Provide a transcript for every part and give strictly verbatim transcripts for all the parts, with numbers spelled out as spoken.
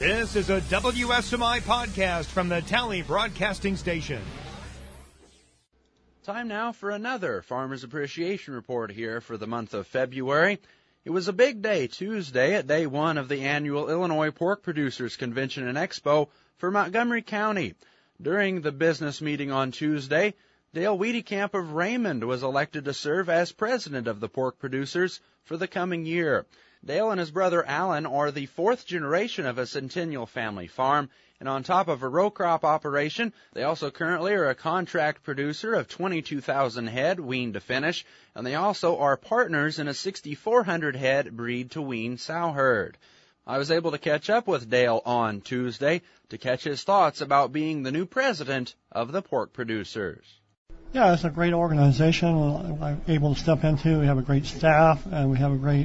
This is a W S M I podcast from the Tally Broadcasting Station. Time now for another Farmers Appreciation Report here for the month of February. It was a big day Tuesday at day one of the annual Illinois Pork Producers Convention and Expo for Montgomery County. During the business meeting on Tuesday, Dale Wiedekamp of Raymond was elected to serve as president of the pork producers for the coming year. Dale and his brother Alan are the fourth generation of a Centennial family farm, and on top of a row crop operation, they also currently are a contract producer of twenty-two thousand head wean to finish, and they also are partners in a sixty-four hundred head breed to wean sow herd. I was able to catch up with Dale on Tuesday to catch his thoughts about being the new president of the pork producers. Yeah, it's a great organization I'm able to step into. We have a great staff, and we have a great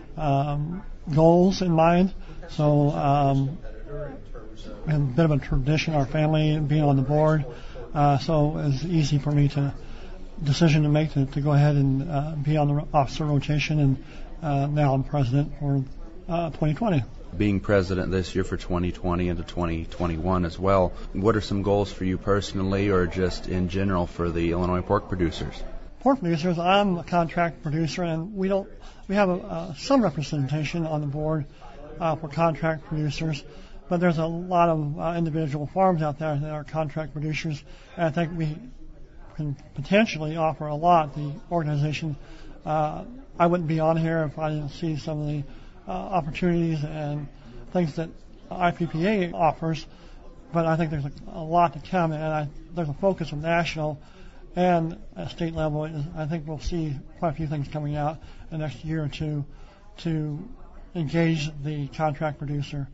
um, goals in mind. So, um, and a bit of a tradition, our family being on the board. Uh, so it's easy for me to decision to make to, to go ahead and uh, be on the officer rotation, and uh, now I'm president for uh, twenty twenty. Being president this year for twenty twenty into twenty twenty-one as well, what are some goals for you personally or just in general for the Illinois pork producers? Pork producers, I'm a contract producer, and we don't we have a, uh, some representation on the board uh, for contract producers, but there's a lot of uh, individual farms out there that are contract producers, and I think we can potentially offer a lot. The organization, uh, I wouldn't be on here if I didn't see some of the uh, opportunities and things that I P P A offers, but I think there's a, a lot to come, and I, there's a focus on national and at state level. I think we'll see quite a few things coming out in the next year or two to engage the contract producer.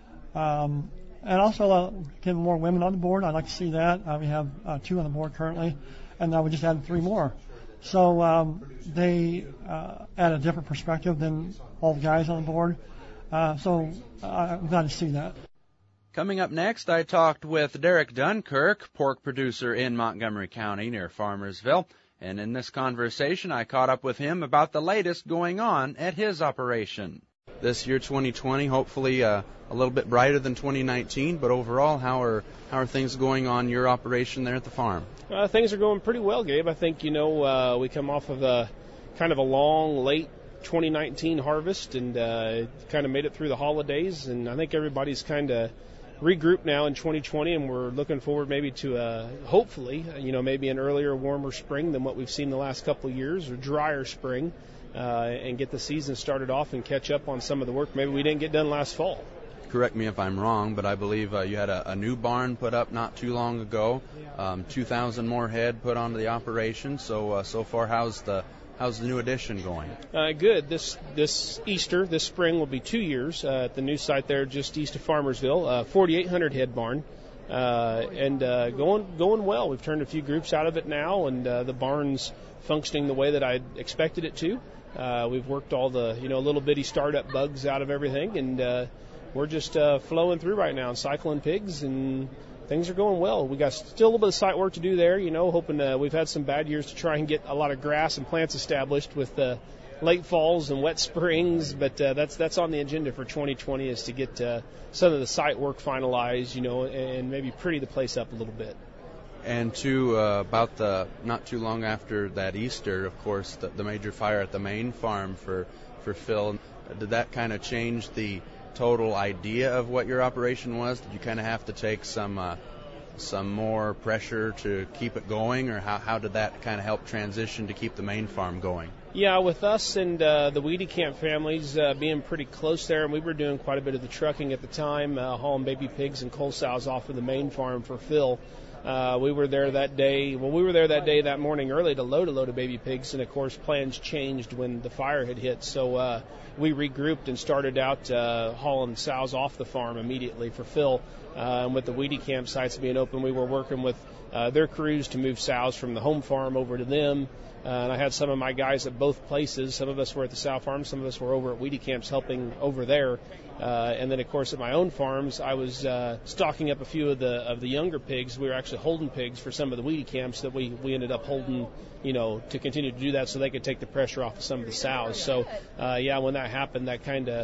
Um, and also uh, get more women on the board. I'd like to see that. Uh, we have uh, two on the board currently, and now we just added three more. So um, they uh, add a different perspective than all the guys on the board. Uh, so uh, I'm glad to see that. Coming up next, I talked with Derek Dunkirk, pork producer in Montgomery County near Farmersville. And in this conversation, I caught up with him about the latest going on at his operation. This year, twenty twenty, hopefully uh, a little bit brighter than twenty nineteen, but overall, how are how are things going on your operation there at the farm? Uh, things are going pretty well, Gabe. I think, you know, uh, we come off of a kind of a long, late twenty nineteen harvest and uh, kind of made it through the holidays, and I think everybody's kind of regrouped now in twenty twenty, and we're looking forward maybe to a, hopefully, you know, maybe an earlier, warmer spring than what we've seen the last couple of years, or drier spring, uh, and get the season started off and catch up on some of the work maybe we didn't get done last fall. Correct me if I'm wrong, but I believe uh, you had a, a new barn put up not too long ago, um, two thousand more head put onto the operation. So uh, so far, how's the how's the new addition going? Uh, good. This this Easter, this spring will be two years uh, at the new site there just east of Farmersville, uh, forty-eight hundred head barn, uh, and uh, going going well. We've turned a few groups out of it now, and uh, the barn's functioning the way that I expected it to. Uh, we've worked all the you know little bitty startup bugs out of everything, and uh, we're just uh, flowing through right now and cycling pigs, and things are going well. We got still a little bit of site work to do there, you know, hoping uh, we've had some bad years to try and get a lot of grass and plants established with uh, late falls and wet springs, but uh, that's that's on the agenda for twenty twenty is to get uh, some of the site work finalized, you know, and maybe pretty the place up a little bit. And to uh, about the not too long after that Easter, of course, the, the major fire at the main farm for, for Phil, did that kind of change the total idea of what your operation was? Did you kind of have to take some uh, some more pressure to keep it going, or how, how did that kind of help transition to keep the main farm going? Yeah, with us and uh, the Wiedekamp families uh, being pretty close there, and we were doing quite a bit of the trucking at the time, uh, hauling baby pigs and coal sows off of the main farm for Phil. Uh, we were there that day. Well, we were there that day, that morning early to load a load of baby pigs, and of course plans changed when the fire had hit. So uh, we regrouped and started out uh, hauling sows off the farm immediately for Phil. Uh, and with the Wiedekamp sites being open, we were working with uh, their crews to move sows from the home farm over to them. Uh, and I had some of my guys at both places. Some of us were at the sow farm. Some of us were over at Wiedekamps helping over there. Uh, and then, of course, at my own farms, I was uh, stocking up a few of the of the younger pigs. We were actually holding pigs for some of the Wiedekamps that we, we ended up holding, you know, to continue to do that so they could take the pressure off of some of the sows. So, uh, yeah, when that happened, that kind of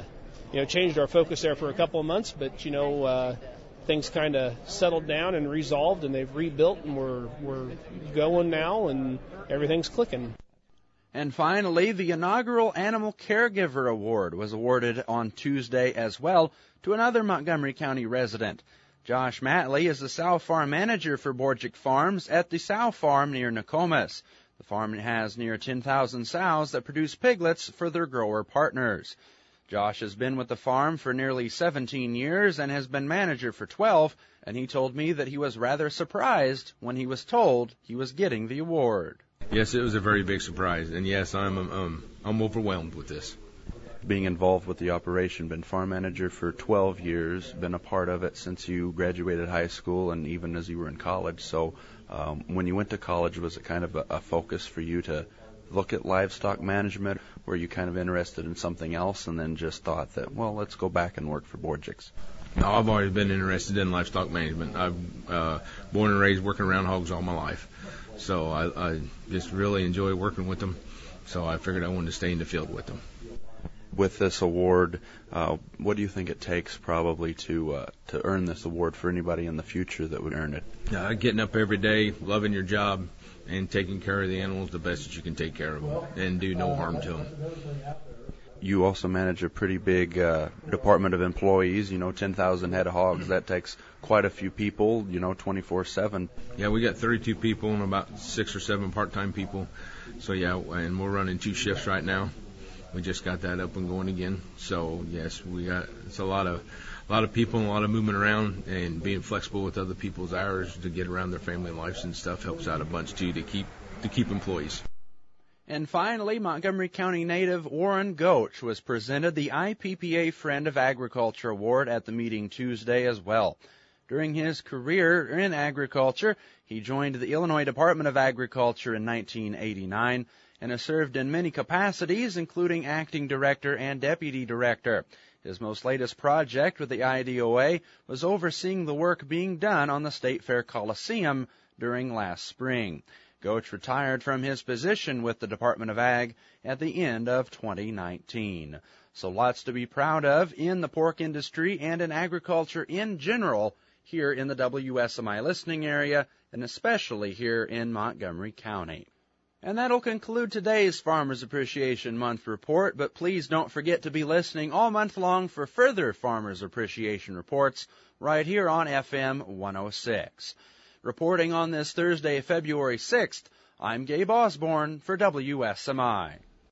you know, changed our focus there for a couple of months, but, you know, uh, things kind of settled down and resolved, and they've rebuilt, and we're we're going now, and everything's clicking. And finally, the inaugural Animal Caregiver Award was awarded on Tuesday as well to another Montgomery County resident. Josh Matley is the sow farm manager for Borgic Farms at the sow farm near Nokomis. The farm has near ten thousand sows that produce piglets for their grower partners. Josh has been with the farm for nearly seventeen years and has been manager for twelve, and he told me that he was rather surprised when he was told he was getting the award. Yes, it was a very big surprise, and yes, I'm um, I'm overwhelmed with this. Being involved with the operation, been farm manager for twelve years, been a part of it since you graduated high school and even as you were in college. So um, when you went to college, was it kind of a, a focus for you to look at livestock management? Were you kind of interested in something else and then just thought that, well, let's go back and work for Borgics? No, I've always been interested in livestock management. I've uh, born and raised working around hogs all my life. So I, I just really enjoy working with them. So I figured I wanted to stay in the field with them. With this award, uh, what do you think it takes probably to uh, to earn this award for anybody in the future that would earn it? Uh, getting up every day, loving your job, and taking care of the animals the best that you can take care of them and do no harm to them. You also manage a pretty big uh, department of employees, you know, ten thousand head of hogs. That takes quite a few people, you know, twenty-four seven. Yeah, we got thirty-two people and about six or seven part-time people. So, yeah, and we're running two shifts right now. We just got that up and going again. So, yes, we got it's a lot of a lot of people and a lot of movement around, and being flexible with other people's hours to get around their family lives and stuff helps out a bunch, too, to keep to keep employees. And finally, Montgomery County native Warren Goetsch was presented the I P P A Friend of Agriculture Award at the meeting Tuesday as well. During his career in agriculture, he joined the Illinois Department of Agriculture in nineteen eighty-nine and has served in many capacities, including acting director and deputy director. His most latest project with the I D O A was overseeing the work being done on the State Fair Coliseum during last spring. Goetsch retired from his position with the Department of Ag at the end of twenty nineteen. So lots to be proud of in the pork industry and in agriculture in general here in the W S M I listening area, and especially here in Montgomery County. And that'll conclude today's Farmers Appreciation Month report, but please don't forget to be listening all month long for further Farmers Appreciation reports right here on F M one oh six. Reporting on this Thursday, February sixth, I'm Gabe Osborne for W S M I.